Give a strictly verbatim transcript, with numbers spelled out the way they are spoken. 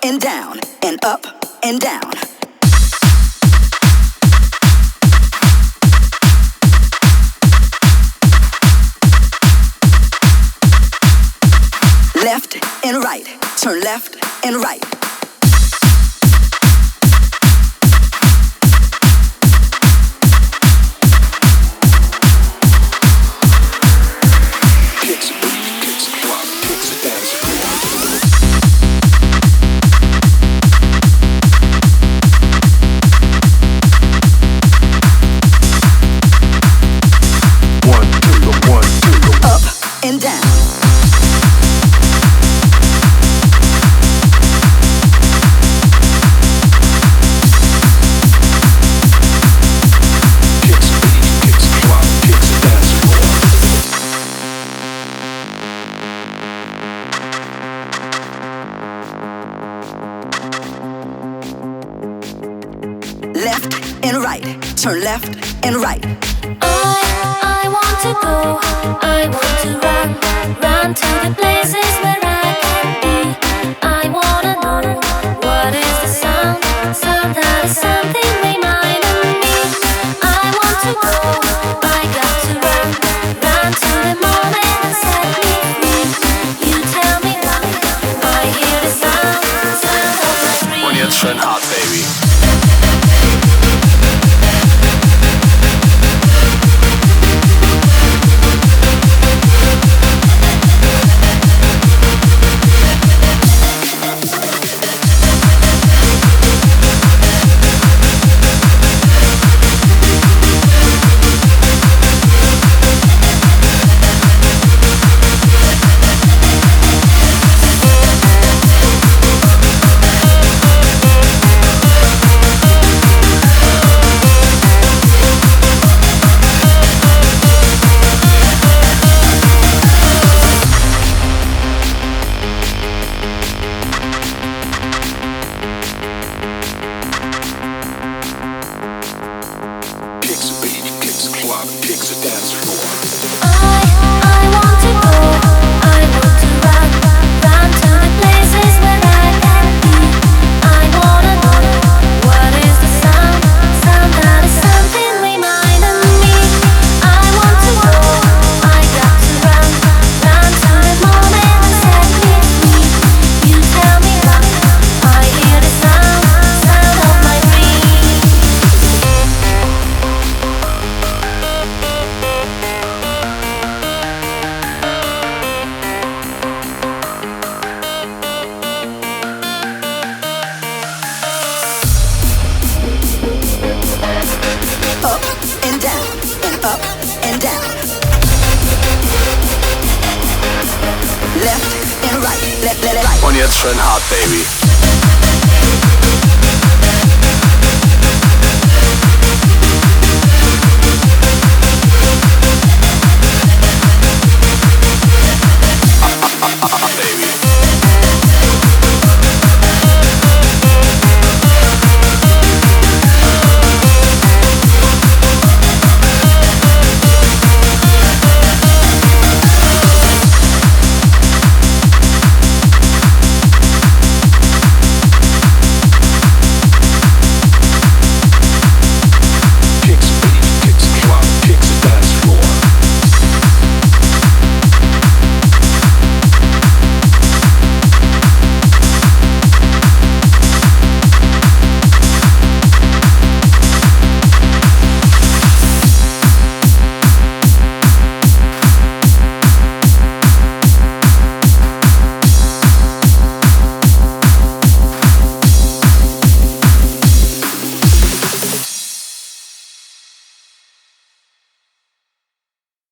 and down, and up and down. Left and right, turn left and right. Kicks a beat, kicks a club, kicks a dance floor. One, two, the one, two, the up and down. Left and right, turn left and right. I, I want to go, I want to run, run to the places where I can be. I wanna know, what is the sound, sound that is something reminding me. I want to go, I got to run, run to the moment and set me free. You tell me why, I hear the sound, sound of my dreams. Und jetzt schön hart, Baby. Up and down. Left and right, left, left, right. Und jetzt schön hart, Baby.